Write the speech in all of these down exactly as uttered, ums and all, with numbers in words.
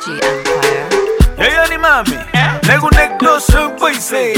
G Empire. Hey, ani mami, nego negdo sung poise.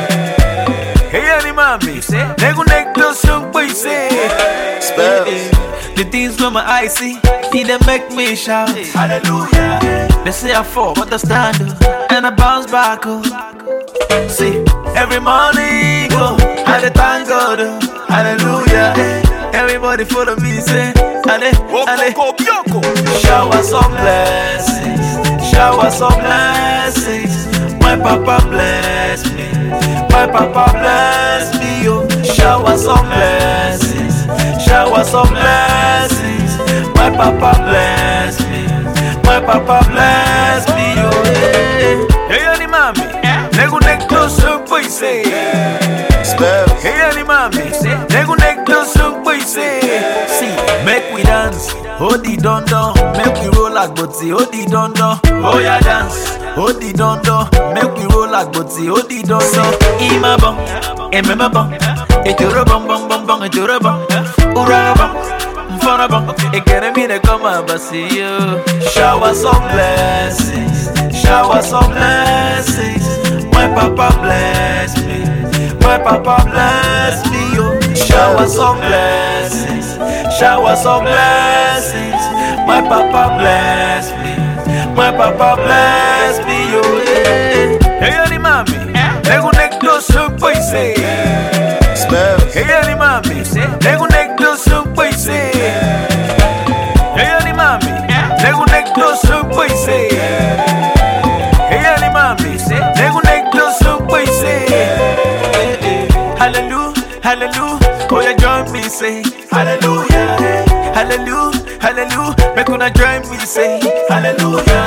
Hey, ani mami, nego negdo sung poise. Spells. The things where my eyes see, see them make me shout. Hallelujah. They say I fall, but I stand up and I bounce back. Oh. See, every morning go, I dey thank God. Oh. Hallelujah. Everybody follow me, say, Ale, Ale. Shower some blessings, shower some blessings. My papa bless me, my papa bless me. Oh, shower some blessings, shower some blessings. My papa bless me, my papa bless me. Oh, hey, hey, ani mami, nego negdo sung poise. Spells. Hey, ani mami, nego negdo sung poise. See, make we dance, hold the don don. Make we roll like booty, hold the don don. Oh yeah, dance, hold the don don. Make we roll like booty, hold the don don. Ima bong, emema bong, etoro bong bong bong bong, etoro bong, ura bong, mfana bong. Ekere mi ne koma basi yo. Shower some blessings, shower some blessings. My papa bless me, my papa bless me yo. Shower some blessings, shower some blessings. My papa bless me, my papa bless me yo. Hey, hey ani mami, nego negdo sung poise. Spells. Hey ani mami, nego negdo sung poise. Hey ani mami, nego negdo sung poise. Hey ani mami, nego negdo sung poise. Hallelujah, hallelujah. Oh yeah, join me say hallelujah, hallelujah, hallelujah. Make una join me say hallelujah,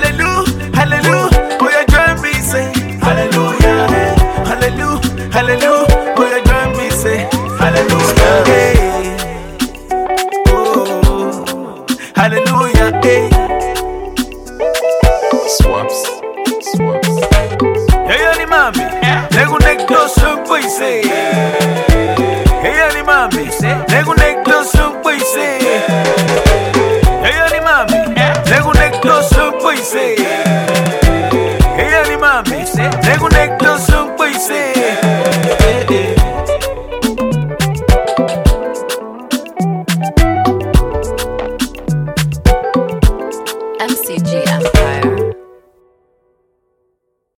hallelujah, hallelujah. Oh yeah, join me say hallelujah, hallelujah, hallelujah.